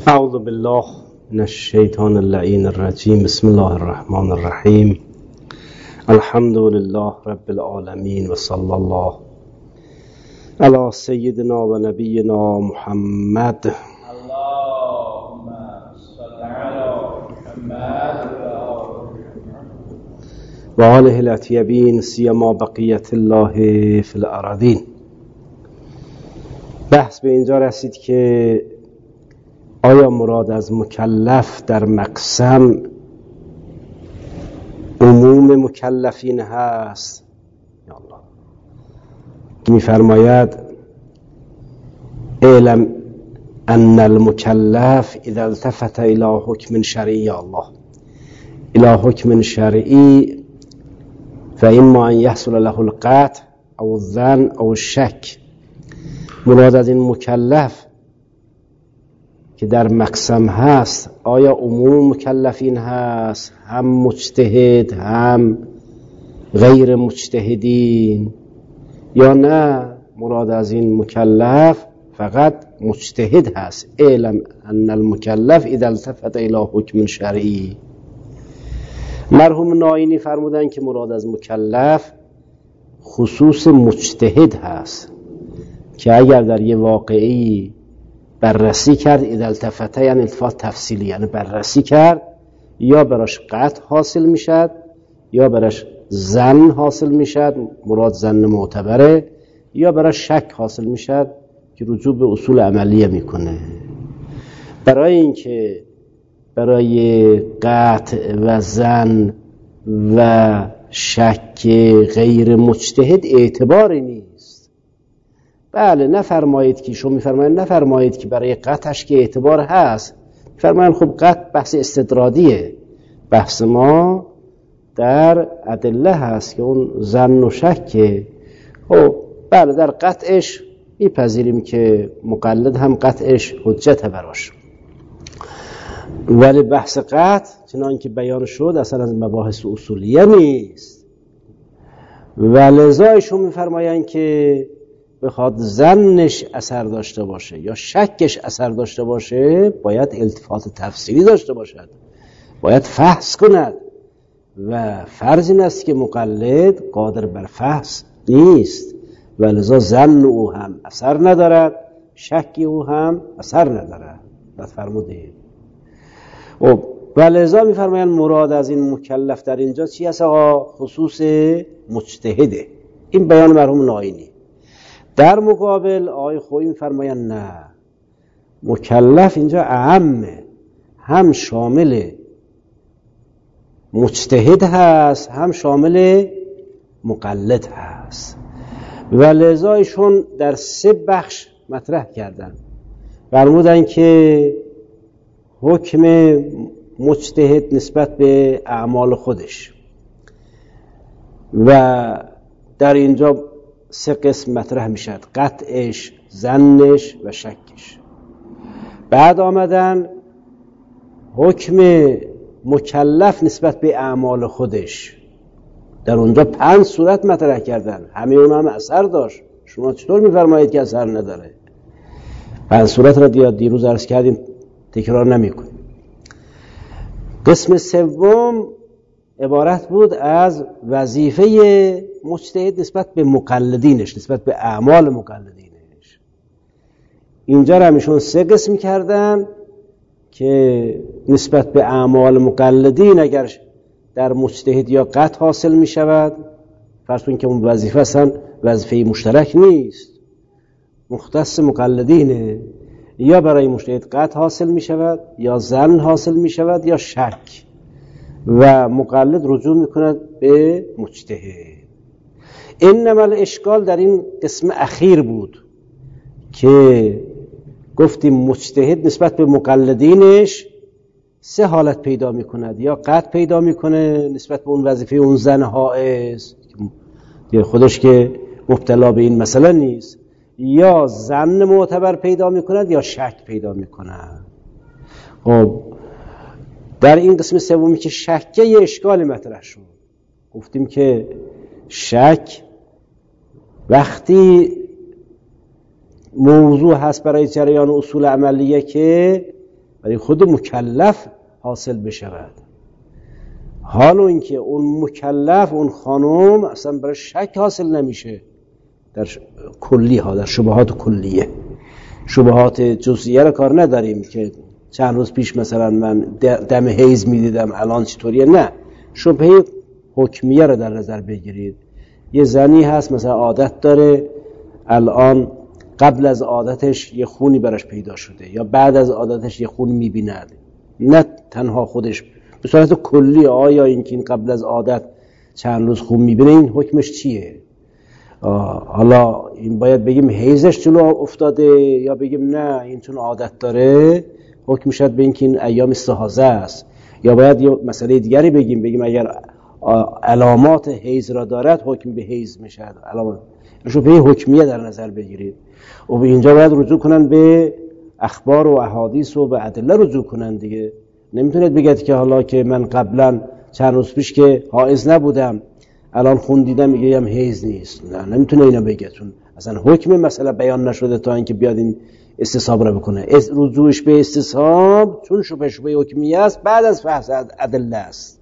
اعوذ بالله من الشیطان اللعین الرجیم. بسم الله الرحمن الرحیم. الحمد لله رب العالمین و صلی الله علی سیدنا و نبینا محمد. اللهم صل علی محمد و آله الاطیبین سیما بقیت الله فی الارضین. بحث به اینجا رسید که آیا مراد از مکلف در مقسم عموم مکلفین هست؟ یا الله که می‌فرماید اعلم ان المکلف اذا التفت الى حکم شرعی، یا الله الى حکم شرعی فاما ان يحصل له القطع او الظن او الشک. مراد از این مکلف که در مقسم هست آیا عموم مکلفین هست، هم مجتهد هم غیر مجتهدین، یا نه مراد از این مکلف فقط مجتهد هست؟ اعلم ان المکلف اذا التفت الى حکم شرعی. مرحوم ناینی فرمودن که مراد از مکلف خصوص مجتهد هست که اگر در یه واقعی بررسی کرد، اذا التفته یعنی التفات تفصیلی، یعنی بررسی کرد، یا براش قطع حاصل میشد یا براش ظن حاصل میشد، مراد ظن معتبره، یا براش شک حاصل میشد که رجوع به اصول عملیه میکنه. برای اینکه برای قطع و ظن و شک غیر مجتهد اعتباری نیست. بله نفرمایید که شما میفرمایید نفرمایید که برای قطعش که اعتبار هست. فرمایید خب قطع بحث استدرادیه، بحث ما در ادله هست که اون ظن و شکه. خب بله در قطعش میپذیریم که مقلد هم قطعش حجت براش، ولی بحث قطع چنان که بیان شد اصلا از مباحث اصولیه نیست. ولذا ایشون میفرمایند که بخواد ظنش اثر داشته باشه یا شکش اثر داشته باشه باید التفات تفصیلی داشته باشد، باید فحص کند، و فرض این است که مقلد قادر بر فحص نیست، ولذا ظن او هم اثر ندارد، شک او هم اثر ندارد. بعد فرمودید ولذا میفرمایند مراد از این مکلف در اینجا چی است آقا؟ خصوص مجتهده. این بیان مرحوم ناینی. در مقابل آقای خویی میفرمایند نه، مکلف اینجا اعمه، هم شامل مجتهد هست هم شامل مقلد هست. و لذا ایشون در 3 بخش مطرح کردن. فرمودن که حکم مجتهد نسبت به اعمال خودش، و در اینجا 3 قسم مطرح میشد: قطعش، ظنش و شکش. بعد آمدن حکم مکلف نسبت به اعمال خودش، در اونجا 5 صورت مطرح کردن، همه اون هم اثر داشت. شما چطور میفرمایید که اثر نداره؟ 5 صورت را دیروز عرض کردیم، تکرار نمی کنیم. قسم سوم عبارت بود از وظیفه مجتهد نسبت به مقلدینش، نسبت به اعمال مقلدینش. اینجا را همیشون 3 قسم کردن که نسبت به اعمال مقلدین اگر در مجتهد یا قطع حاصل می شود، فرض کنید که اون وظیفه اصلا وظیفه مشترک نیست، مختص مقلدینه، یا برای مجتهد قطع حاصل می شود یا ظن حاصل می شود یا شک، و مقلد رجوع میکند به مجتهد. انما الاشکال در این قسم اخیر بود که گفتیم مجتهد نسبت به مقلدینش 3 حالت پیدا میکند: یا قطع پیدا میکنه نسبت به اون وظیفه اون زن حائز که خودش که مبتلا به این مسئله نیست، یا ظن معتبر پیدا میکند یا شک پیدا میکند. خب در این قسم سومی که شکه یه اشکال مطرح شد. گفتیم که شک وقتی موضوع هست برای جریان اصول عملیه که برای خود مکلف حاصل بشود. حال اینکه اون مکلف، اون خانم اصلا برای شک حاصل نمیشه در کلی ها، در شبهات کلیه. شبهات جزئیه رو کار نداریم که چند روز پیش مثلا من دم حیض میدیدم الان چطوریه، نه، شبهه حکمیه رو در نظر بگیرید. یه زنی هست مثلا عادت داره، الان قبل از عادتش یه خونی براش پیدا شده یا بعد از عادتش یه خونی میبیند، نه تنها خودش، به صورت کلی آیا این قبل از عادت چند روز خون میبینه این حکمش چیه؟ حالا این باید بگیم حیضش جلو افتاده یا بگیم نه این چون عادت داره حکم شد به اینکه این ایام استحاضه است، یا باید یه مسئله دیگری بگیم اگر علامات حیض را دارد حکم به حیض میشد. علامات شبهه حکمیه در نظر بگیرید و به اینجا باید رجوع کنن به اخبار و احادیث و به ادله رجوع کنن دیگه. نمیتونید بگید که حالا که من قبلا چند روز پیش که حائض نبودم الان خون دیدم میگم حیض نیست، نه نمیتونه اینا بگه، چون اصلا حکم مسئله بیان نشده تا اینکه بیاد این استصحاب را بکنه. رجوعش به استصحاب چون شبهه حکمیه است بعد از فحص ادله است.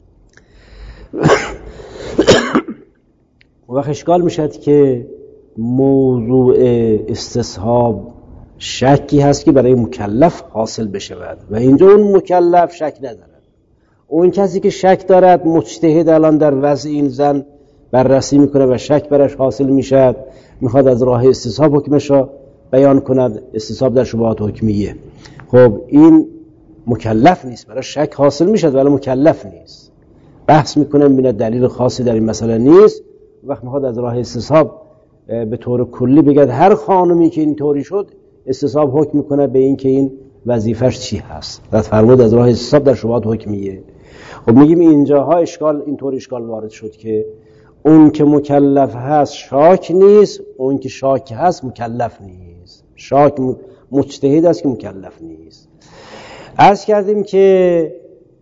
وقت اشکال میشد که موضوع استصحاب شکی هست که برای مکلف حاصل بشود و اینجا اون مکلف شک ندارد. اون کسی که شک دارد مجتهد الان در وضع این زن بررسی میکنه و شک برش حاصل میشد، میخواد از راه استصحاب حکمش را بیان کند، استصحاب در شبهات حکمیه. خب این مکلف نیست، برای شک حاصل میشد ولی مکلف نیست. بحث میکنه ببینه دلیل خاصی در این مسئله نیست، وقت میخواد از راه استصحاب به طور کلی بگه هر خانمی که این طوری شد استصحاب حکم میکنه به این که این وظیفش چی هست. بعد فرمود از راه استصحاب در شبهات حکمیه. خب میگیم اینجاها اشکال اینطور اشکال وارد شد که اون که مکلف هست شاک نیست، اون که شاک هست مکلف نیست. شاک مجتهد است که مکلف نیست. عرض کردیم که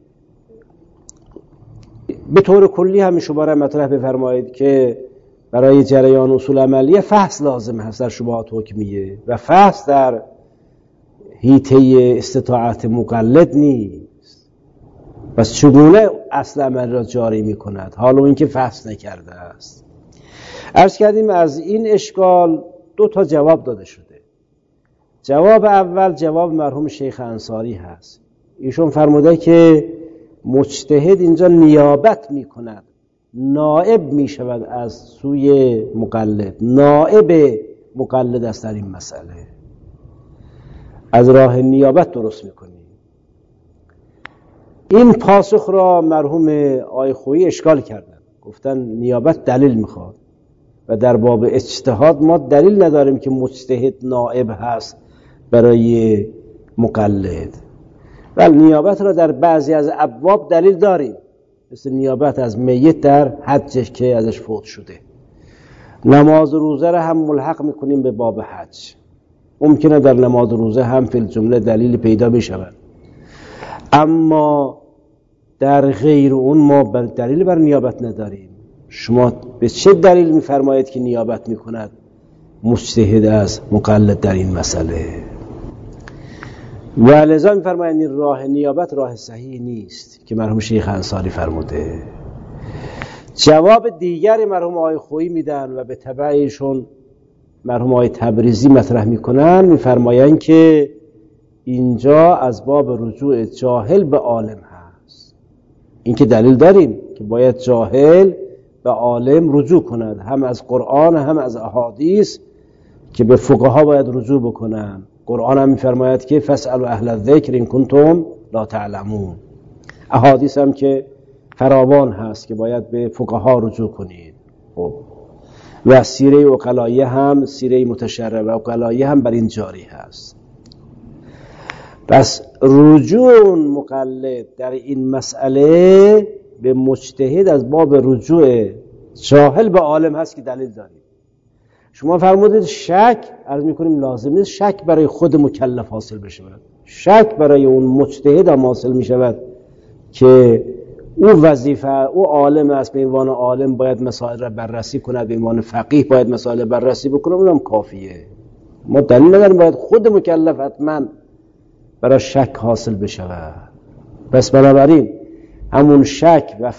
به طور کلی همین شبهه را مطرح بفرمایید که برای جریان اصول عملیه فحص لازم هست در شبهات حکمیه و فحص در حیطه استطاعت مقلد نیست. پس چگونه اصل عمل را جاری می کند حالا این که فحص نکرده است؟ عرض کردیم از این اشکال 2 جواب داده شده. جواب اول جواب مرحوم شیخ انصاری هست. ایشون فرموده که مجتهد اینجا نیابت می کند، نائب می شود از سوی مقلد، نائب مقلد است در این مسئله، از راه نیابت درست می کنی. این پاسخ را مرحوم آقای خویی اشکال کردن، گفتن نیابت دلیل میخواد و در باب اجتهاد ما دلیل نداریم که مجتهد نائب هست برای مقلد. ولی نیابت را در بعضی از ابواب دلیل داریم، مثل نیابت از میت در حجش که ازش فوت شده. نماز روزه را هم ملحق میکنیم به باب حج، ممکنه در نماز روزه هم فی الجمله دلیل پیدا بشود، اما در غیر اون ما دلیل بر نیابت نداریم. شما به چه دلیل میفرمایید که نیابت میکند مجتهد از مقلد در این مسئله؟ و لذا میفرمایند این راه نیابت راه صحیح نیست که مرحوم شیخ انصاری فرموده. جواب دیگری مرحوم آقای خویی میدن و به تبع ایشون مرحوم آقای تبریزی مطرح میکنن، میفرمایند که اینجا از باب رجوع جاهل به عالم هست. این که دلیل داریم که باید جاهل به عالم رجوع کند، هم از قرآن هم از احادیث که به فقها باید رجوع بکنن. قرآن هم میفرماید که فاسألوا اهل الذکر ان کنتم لا تعلمون. احادیث هم که فراوان هست که باید به فقها رجوع کنید. و سیره عقلایه هم، سیره متشرع و عقلایه هم بر این جاری هست. پس رجوع مقلد در این مسئله به مجتهد از باب رجوع جاهل به عالم هست که دلیل داریم. شما فرمودید شک، عرض میکنیم لازم نیست شک برای خود مکلف حاصل بشه، شک برای اون مجتهد هم حاصل میشود که او وظیفه، او عالم است، به عنوان عالم باید مسائل را بررسی کند، به عنوان فقیه باید مسائل بررسی بکنه، اونم کافیه. ما دلیل نداریم باید خود مکلف حتما برای شک حاصل بشود. پس بنابراین همون شک و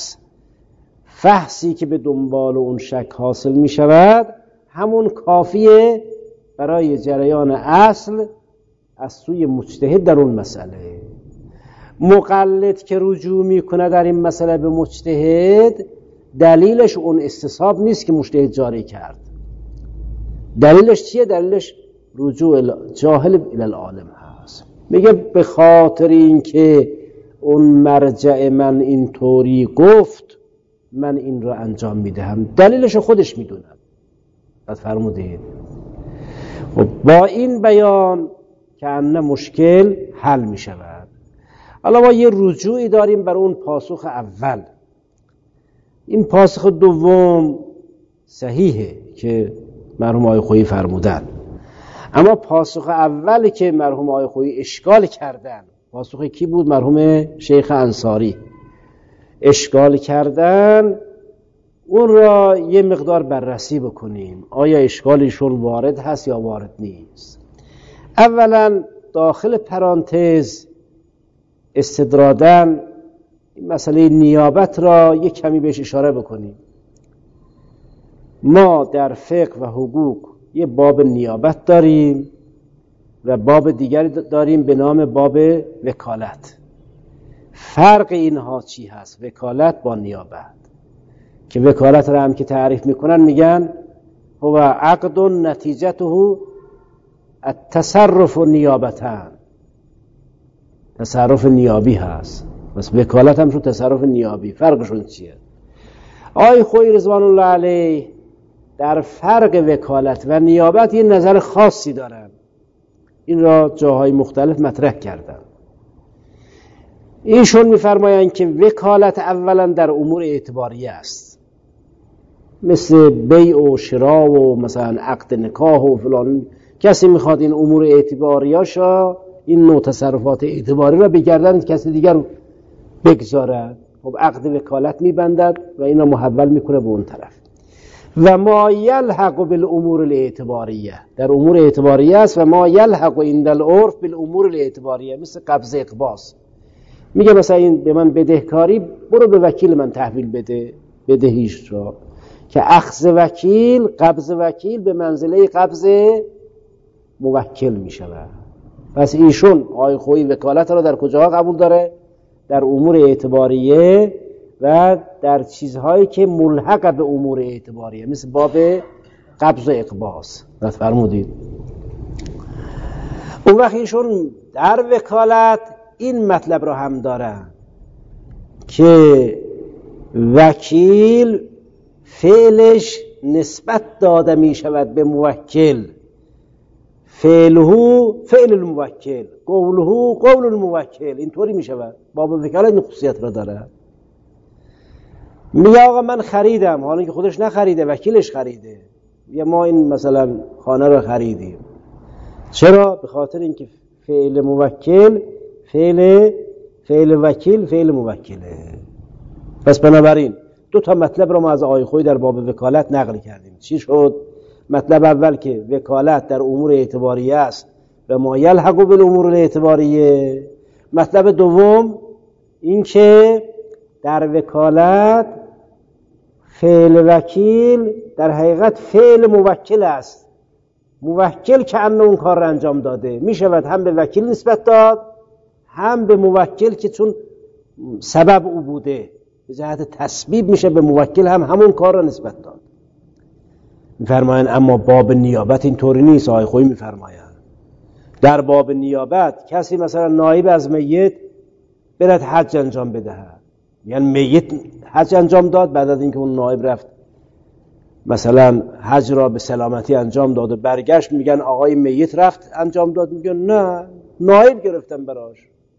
فحصی که به دنبال اون شک حاصل می شود همون کافیه برای جریان اصل از سوی مجتهد در اون مسئله. مقلد که رجوع میکنه در این مسئله به مجتهد، دلیلش اون استصحاب نیست که مجتهد جاری کرد. دلیلش چیه؟ دلیلش رجوع جاهل الی العالم هست. میگه به خاطر این که اون مرجع من اینطوری گفت من این رو انجام میدهم، دلیلش خودش میدونم. بعد فرمودید خب با این بیان که ان مشکل حل میشود. حالا ما یه رجوعی داریم بر اون پاسخ اول. این پاسخ دوم صحیحه که مرحوم آقای خویی فرمودن، اما پاسخ اولی که مرحوم آقای خویی اشکال کردن، پاسخ کی بود؟ مرحوم شیخ انصاری اشکال کردن. اون را یه مقدار بررسی بکنیم، آیا اشکالشون وارد هست یا وارد نیست. اولا داخل پرانتز استدرادن مسئله نیابت را یک کمی بهش اشاره بکنیم. ما در فقه و حقوق یه باب نیابت داریم و باب دیگری داریم به نام باب وکالت. فرق اینها چی هست؟ وکالت با نیابت، که وکالت را هم که تعریف میکنن میگن هو عقد نتیجته التصرف نیابتن، تصرف نیابی هست. بس وکالت هم شو تصرف نیابی. فرقشون چیه؟ آقای خویی رضوان الله علیه در فرق وکالت و نیابت یه نظر خاصی دارن، این را جاهای مختلف مطرح کردن. ایشون میفرمایند که وکالت اولا در امور اعتباریه است، مثل بیع و شراء و مثلا عقد نکاح و فلان. کسی میخواد این امور اعتباریاشا، این نوع تصرفات اعتباری را بگردن کسی دیگر بگذارد، خب عقد وکالت میبندد و اینا محول میکنه به اون طرف. و ما یلحق بالامور الاعتباریه، در امور اعتباریه است. و ما یلحق عند العرف بالامور الاعتباریه، مثل قبض اقباض. میگه مثلا این به من بدهکاری، برو به وکیل من تحویل بده بدهیش را، که اخذ وکیل، قبض وکیل به منزله قبض موکل میشود. پس ایشون آقای خویی وکالت را در کجاها قبول داره؟ در امور اعتباریه و در چیزهایی که ملحق به امور اعتباریه، مثل باب قبض و اقباض. بس فرمودید. اون وقت ایشون در وکالت این مطلب را هم دارن که وکیل فعلش نسبت داده می شود به موکل، فعله فعل الموکل، قوله قول الموکل، اینطوری می شود. باب وکالت این خصوصیت را داره. میگه آقا من خریدم، حالا که خودش نخریده، وکیلش خریده، یا ما این مثلا خانه را خریدیم. چرا؟ به خاطر اینکه فعل موکل فعل وکیل فعل موکله. پس بنابراین دو تا مطلب را ما از آقای خویی در باب وکالت نقل کردیم. چی شد؟ مطلب اول که وکالت در امور اعتباریه است و ما یلحق بالامور الاعتباریه. مطلب دوم این که در وکالت فعل وکیل در حقیقت فعل موکل است. موکل که اون کار را انجام داده، می شود هم به وکیل نسبت داد، هم به موکل که چون سبب او بوده به جهت تسبیب میشه به موکل هم همون کار را نسبت داد. میفرمایند اما باب نیابت اینطوری نیست. آقای خویی میفرمایند در باب نیابت کسی مثلا نایب از میت برد حج انجام بدهد، یعنی میت حج انجام داد، بعد از اینکه اون نایب رفت مثلا حج را به سلامتی انجام داد و برگشت، میگن آقای میت رفت انجام داد، میگن نه نایب گرفتن براش.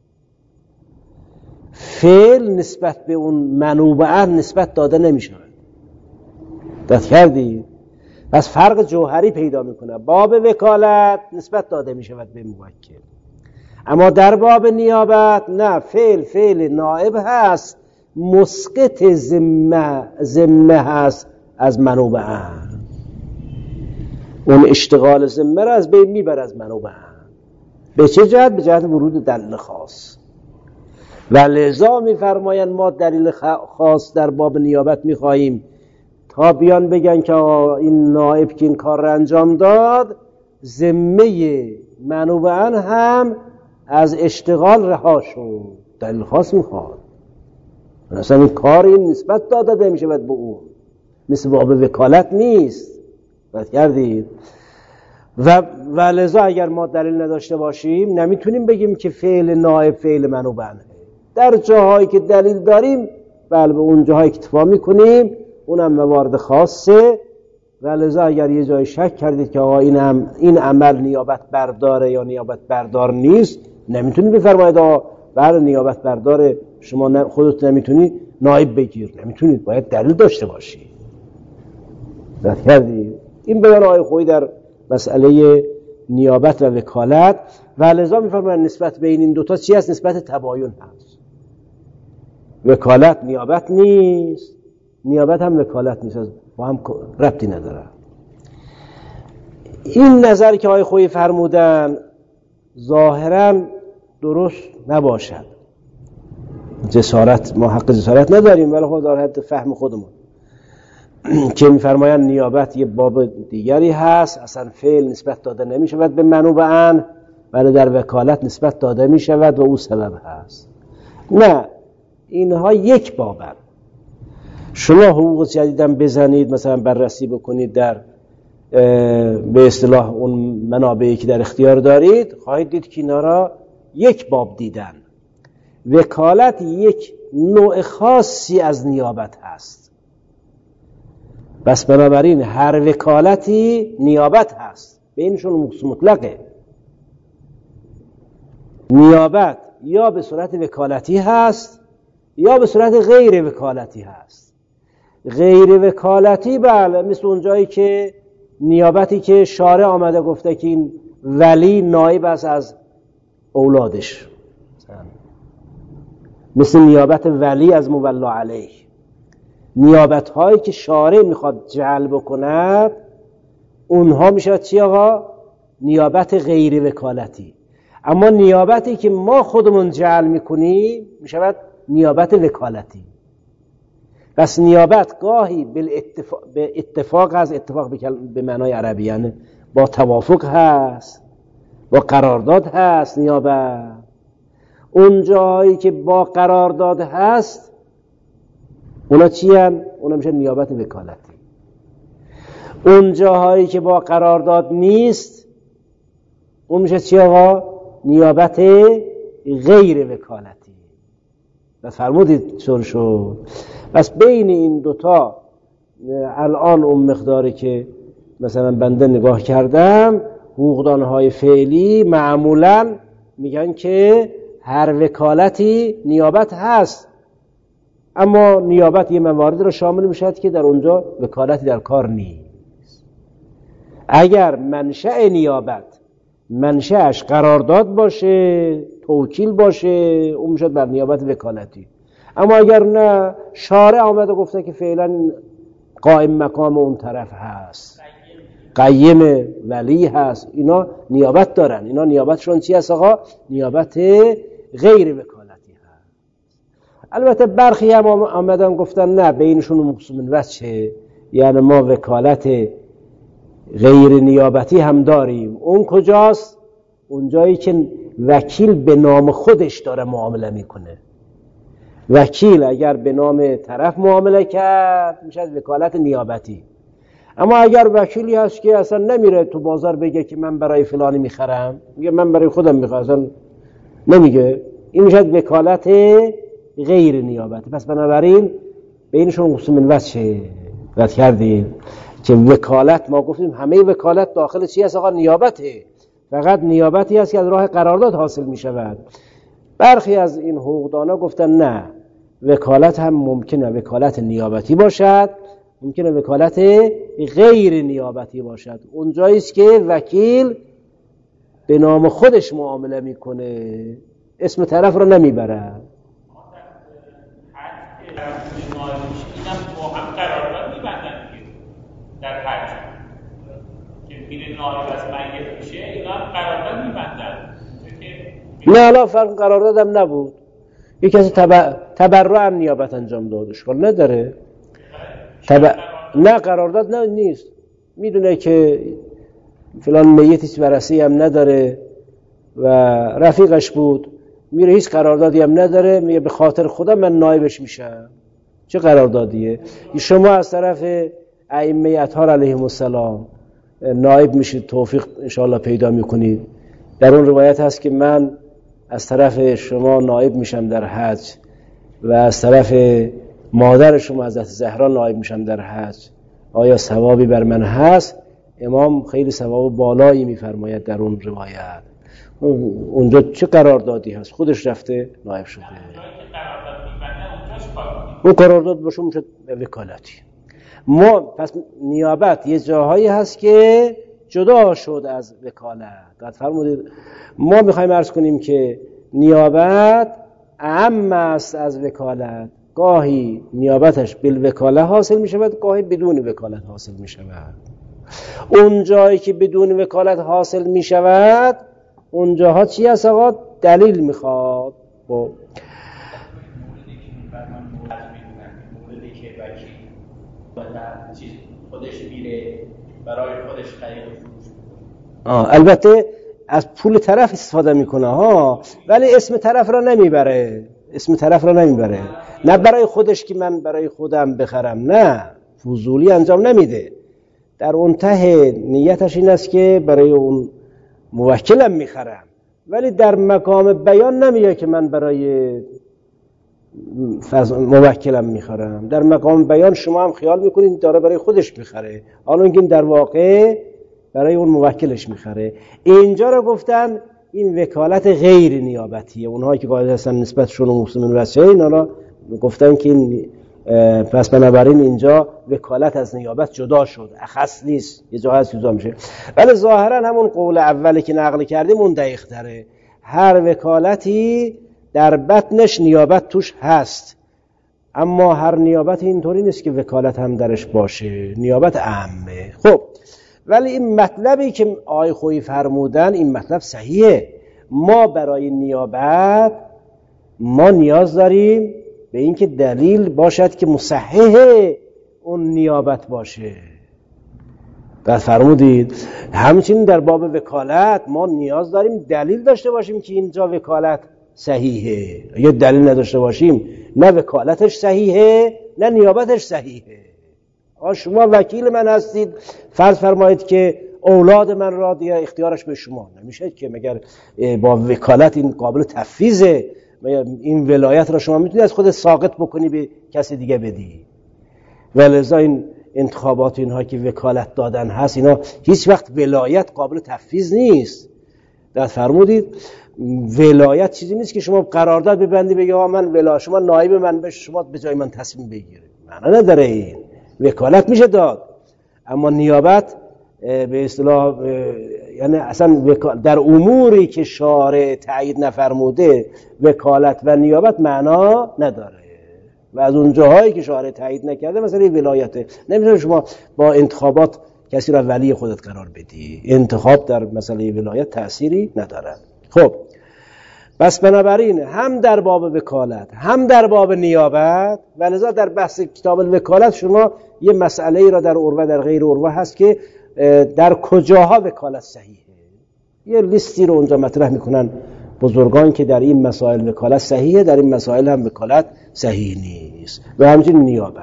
فعل نسبت به اون منوبه نسبت داده نمیشه. دست کردید؟ پس فرق جوهری پیدا میکنه. باب وکالت نسبت داده میشود به موکل، اما در باب نیابت نه، فعل نائب هست، مسقط ذمه هست از منوبه. اون اشتغال ذمه را از بین میبر از منوبه. به چه جهت؟ به جهت ورود دلیل خاص. و لذا میفرمایند ما دلیل خاص در باب نیابت میخواهیم تا بیان بگن که این نائب که این کار را انجام داد ذمه منوبه‌ان هم از اشتغال رها شد. دلیل خاص میخواد. اصلا این کار این نسبت داده میشه به اون، مثل باب وکالت نیست. باید کردید. و لذا اگر ما دلیل نداشته باشیم نمیتونیم بگیم که فعل نائب فعل منوبه‌ان. در جاهایی که دلیل داریم بله به اون جاهایی اکتفا میکنیم، اونم موارد خاصه. و لذا اگر یه جای شک کردید که آقا این عمل نیابت برداره یا نیابت بردار نیست، نمیتونید بفرمایید آقا بله نیابت برداره، شما خودت نمیتونی نائب بگیر. نمیتونید، باید دلیل داشته باشی. درک کردید؟ این بیان آقای خویی در مسئله نیابت و وکالت. و لذا میفرمایند نسبت بین این دوتا چی هست؟ نسبت تباین هست. وکالت نیابت نیست، نیابت هم وکالت نیست، با هم ربطی نداره. این نظر که آقای خویی فرمودن ظاهراً درست نباشد. جسارت، ما حق جسارت نداریم، ولی خود در حد فهم خودمون که میفرمایند نیابت یه باب دیگری هست، اصلا فعل نسبت داده نمی شود به منوبه‌ان، ولی در وکالت نسبت داده می شود و او سبب هست. نه، اینها یک بابند. شما حقوق جدیدم بزنید، مثلا بررسی بکنید در به اصطلاح اون منابعی که در اختیار دارید، خواهید دید که اینا را یک باب دیدن. وکالت یک نوع خاصی از نیابت هست. بس بنابراین هر وکالتی نیابت هست، بینشون مطلقه. نیابت یا به صورت وکالتی هست یا به صورت غیر وکالتی هست. غیر وکالتی بله، مثل اون جایی که نیابتی که شارع آمده گفته که این ولی نایب است از اولادش، مثل نیابت ولی از مولا علیه. نیابت هایی که شارع میخواد جعل بکند اونها میشه چی آقا؟ نیابت غیر وکالتی. اما نیابتی که ما خودمون جعل میکنیم میشود نیابت وکالتی. پس نیابت گاهی به اتفاق هست، اتفاق به معنای عربی یعنی با توافق هست، با قرارداد هست. نیابت اون جایی که با قرارداد هست اونا چی هست؟ اونا میشه نیابت وکالتی. اون جاهایی که با قرارداد نیست اون میشه چی آقا؟ نیابت غیر وکالتی. بس فرمودید چون شد. بس بین این دوتا الان اون مقداری که مثلا بنده نگاه کردم، حقوقدانهای فعلی معمولا میگن که هر وکالتی نیابت هست، اما نیابت یه موارد رو شامل میشد که در اونجا وکالتی در کار نیست. اگر منشأ نیابت منشأش قرارداد باشه، توکیل باشه، اون میشد بر نیابت وکالتی. اما اگر نه، شارع آمده گفته که فعلا قائم مقام اون طرف هست، قیم ولی هست، اینا نیابت دارن. اینا نیابتشون چی هست آقا؟ نیابت غیر وکالتی هست. البته برخی هم آمدن گفتن نه، بینشون مقسوم وجهه، یعنی ما وکالت غیر نیابتی هم داریم. اون کجاست؟ اون جایی که وکیل به نام خودش داره معامله میکنه. وکیل اگر به نام طرف معامله کرد میشه وکالت نیابتی. اما اگر وکیلی هست که اصلا نمیره تو بازار بگه که من برای فلانی میخرم، میگه من برای خودم میخرم، اصلا نمیگه، این میشه وکالت غیر نیابتی. پس بنابراین بینشون مقسوم وجه رد کردیم که وکالت، ما گفتیم همه وکالت داخل چی هست آقا؟ نیابته. فقط نیابتی هست که از راه قرارداد حاصل میشود. برخی از این حقوقدانا گفتن نه، وکالت هم ممکنه وکالت نیابتی باشد، ممکنه وکالت غیر نیابتی باشد. اونجایی است که وکیل به نام خودش معامله میکنه، اسم طرف رو نمیبره. در حج که میره نایب از میت میشه، اینا هم قرارداد میبندن نه الان فرق قراردادم نبود، یک کسی تبرع نیابت انجام داد، اشکال نداره. نه قرارداد نیست، میدونه که فلان میتی ورثه‌ای هم نداره و رفیقش بود، میره هیچ قراردادی هم نداره، میگه به خاطر خدا من نایبش میشم. چه قراردادیه؟ شما از طرف ائمه اطهار علیهم السلام نایب میشید، توفیق انشاءالله پیدا میکنید. در اون روایت هست که من از طرف شما نایب میشم در حج و از طرف مادر شما حضرت زهرا نایب میشم در حج، آیا ثوابی بر من هست؟ امام خیلی ثواب بالایی میفرماید در اون روایت. اونجا چه قراردادی هست؟ خودش رفته نایب شده. اون قرارداد باشه میشه وکالتی. ما پس نیابت یه جاهایی هست که جدا شد از وکالت. دقت فرمودید؟ ما میخوایم عرض کنیم که نیابت اعم است از وکالت. گاهی نیابتش بالوکاله حاصل می شود، گاهی بدون وکالت حاصل می شود. اون جایی که بدون وکالت حاصل می شود اون جاها چی هست آقا؟ دلیل میخواد. موردی که وکیل چیز خودش میره برای خودش خرید و فروش، البته از پول طرف استفاده میکنه ها، ولی اسم طرف را نمیبره. اسم طرف را نمیبره، نه برای خودش که من برای خودم بخرم، نه، فضولی انجام نمیده. در اون ته نیتش این است که برای اون موکلم میخرم، ولی در مقام بیان نمیگه که من برای موکلم میخرم. در مقام بیان شما هم خیال میکنید داره برای خودش میخره، حالا اینکه در واقع برای اون موکلش میخره. اینجا رو گفتن این وکالت غیر نیابتیه. اونهایی که قاعده هستن نسبتشون و مسلمون واسه اینا گفتن که این پس بنابراین اینجا وکالت از نیابت جدا شد، اخص نیست، یه جا هست جدا میشه. ولی ظاهرا همون قول اولی که نقل کردیم اون دقیق تره. هر وکالتی در بطنش نیابت توش هست، اما هر نیابت اینطوری نیست که وکالت هم درش باشه، نیابت عامه. خب ولی این مطلبی که آقای خویی فرمودن این مطلب صحیحه. ما برای نیابت ما نیاز داریم به اینکه دلیل باشد که مصحح اون نیابت باشه. بعد فرمودید همچنین در باب وکالت ما نیاز داریم دلیل داشته باشیم که اینجا وکالت صحیحه. اگه دلیل نداشته باشیم نه وکالتش صحیحه نه نیابتش صحیحه. شما وکیل من هستید، فرض فرمایید که اولاد من را دیگه اختیارش به شما نمیشه که مگر با وکالت این قابل تفویضه؟ این ولایت را شما میتونید از خودت ساقط بکنی به کسی دیگه بدی. ولذا این انتخابات اینها که وکالت دادن هست اینا هیچ وقت ولایت قابل تفویض نیست. دقت فرمودید؟ ولایت چیزی نیست که شما قرارداد ببندی بگی آقا من ولایت شما نایب من بشه، شما به جای من تصمیم بگیرید. معنی نداره. این وکالت میشه داد، اما نیابت به اصطلاح یعنی اصلا در اموری که شارع تایید نفرموده وکالت و نیابت معنا نداره. و از اون جاهایی که شارع تایید نکرده مثلا ولایته، نمیشه شما با انتخابات کسی را ولی خودت قرار بدی. انتخاب در مسئله ولایت تأثیری ندارد. خب بس بنابراین هم در باب وکالت هم در باب نیابت، ولذا در بحث کتاب الوکالت شما یه مسئله ای را در عروه در غیر عروه هست که در کجاها وکالت صحیحه. یه لیستی رو اونجا مطرح میکنن بزرگان که در این مسائل وکالت صحیحه، در این مسائل هم وکالت صحیح نیست، و همچنین نیابت.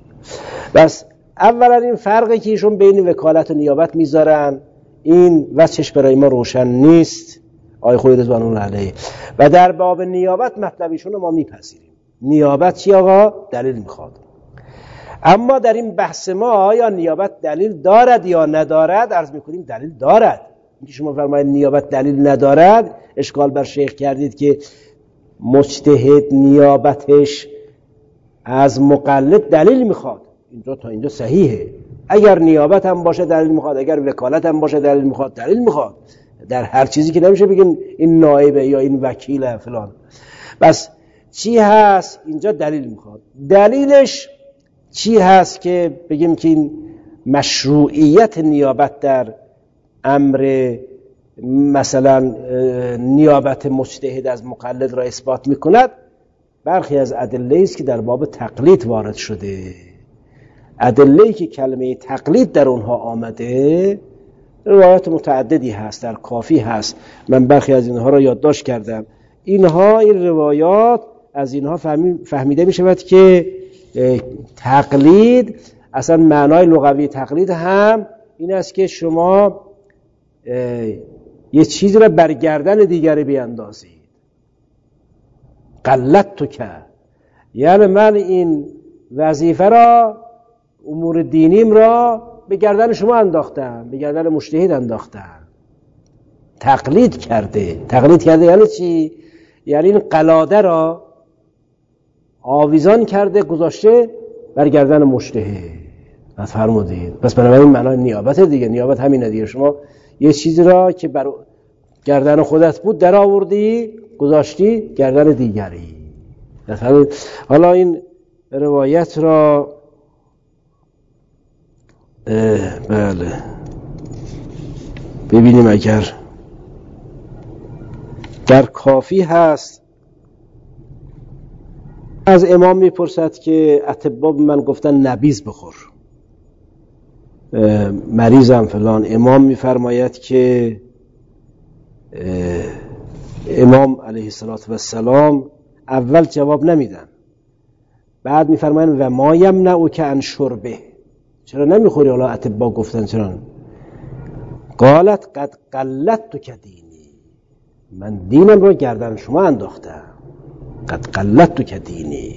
بس اولا این فرقی که ایشون بین وکالت و نیابت میذارن این وجهش برای ما روشن نیست، آقای خویی رضوان الله علیه. و در باب نیابت مطلبیشون رو ما میپذیریم. نیابت چی آقا؟ دلیل میخواد. اما در این بحث ما آیا نیابت دلیل دارد یا ندارد؟ عرض میکنیم دلیل دارد. اینکه شما فرمایید نیابت دلیل ندارد، اشکال بر شیخ کردید که مجتهد نیابتش از مقلد دلیل میخواد. اینجا تا اینجا صحیحه. اگر نیابت هم باشه دلیل میخواد، اگر وکالت هم باشه دلیل میخواد، دلیل میخواد در هر چیزی که نمیشه بگیم این نایبه یا این وکیله فلان. بس چی هست اینجا دلیل میخواد. دلیلش چی هست که بگیم که این مشروعیت نیابت در امر مثلا نیابت مجتهد از مقلد را اثبات میکند، برخی از ادله است که در باب تقلید وارد شده. ادله‌ای که کلمه تقلید در اونها آمده روایات متعددی هست، در کافی هست. من برخی از اینها را یادداشت کردم. این روایات از اینها فهمیده می شود که تقلید اصلا معنای لغوی تقلید هم این است که شما یه چیزی را بر گردن دیگری بیاندازید. قلدتک، یعنی من این وظیفه را، امور دینیم را به گردن شما انداختم، به گردن مجتهد انداختم. تقلید کرده یعنی چی؟ یعنی این قلاده را آویزان کرده گذاشته بر گردن مجتهد. فرمودید. پس بنابراین معنای نیابت دیگه. نیابت همینه دیگه، شما یه چیزی را که بر گردن خودت بود در آوردی گذاشتی گردن دیگری. حالا این روایت را بله ببینیم. اگر در کافی هست، از امام میپرسد که اطباء من گفتن نبیذ بخور، مریضم فلان. امام میفرماید که امام علیه السلام اول جواب نمیدن، بعد میفرماین و ما یمنعک عن شربه، چرا نمیخوری؟ حالا اطباء گفتن چرا؟ قالت قد قلدتک دینی، من دینم رو گردن شما انداختم. قد قلدتک دینی.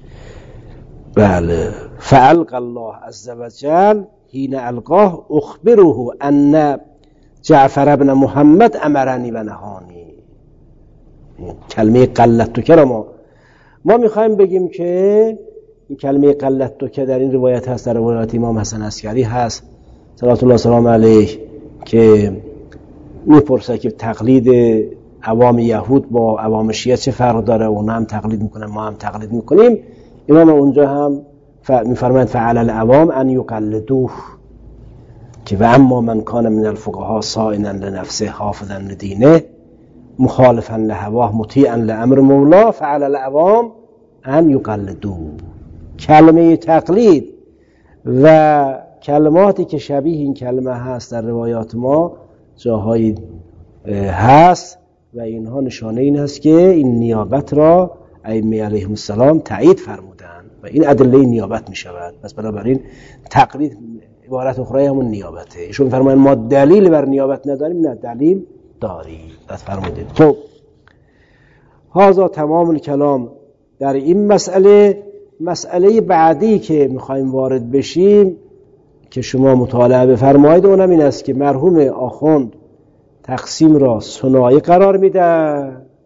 بله. فالق الله عز وجل حين القاه اخبره ان جعفر ابن محمد امرنی و نهانی. کلمه قلدتک را ما میخوایم بگیم که این کلمه قلدتک در این روایت هست، در روایت امام حسن عسکری هست صلوات الله سلام علیه، که میپرسه که تقلید عوام یهود با عوام شیعه چه فرق داره؟ اونا هم تقلید میکنن، ما هم تقلید میکنیم. امام اونجا هم میفرماید فعلى العوام ان یقلدوه، که و اما من کان من الفقهاء صائنا لنفسه حافظا لدینه مخالفا لهواه مطیعا لامر مولا فعلى العوام ان یقلدوه. کلمه تقلید و کلماتی که شبیه این کلمه هست در روایات ما جاهایی هست و اینها نشانه این هست که این نیابت را ائمه علیهم السلام تایید فرمودند و این ادله نیابت می شود. پس بنابراین تقلید عبارت اخرى همون نیابته. ایشون فرمایند ما دلیل بر نیابت نداریم، نه دلیل داریم. پس فرمودید. خب هذا تمام الکلام در این مسئله. مسئله بعدی که میخوایم وارد بشیم که شما مطالعه بفرمایید اونم این است که مرحوم آخوند تقسیم را ثنایی قرار میده،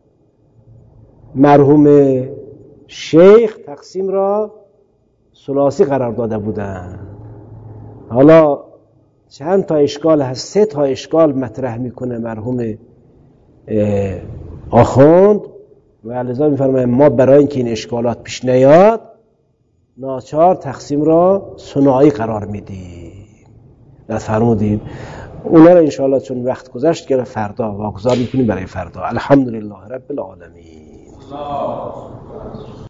مرحوم شیخ تقسیم را ثلاثی قرار داده بودن. حالا چند تا اشکال هست؟ 3 تا اشکال مطرح میکنه مرحوم آخوند و لذا میفرمایم ما برای اینکه این اشکالات پیش نیاد ناچار تقسیم را ثنایی قرار میدیم. فرمودید اونا را انشاءالله چون وقت گذشت که فردا واگذار میکنیم برای فردا. الحمدلله رب العالمین.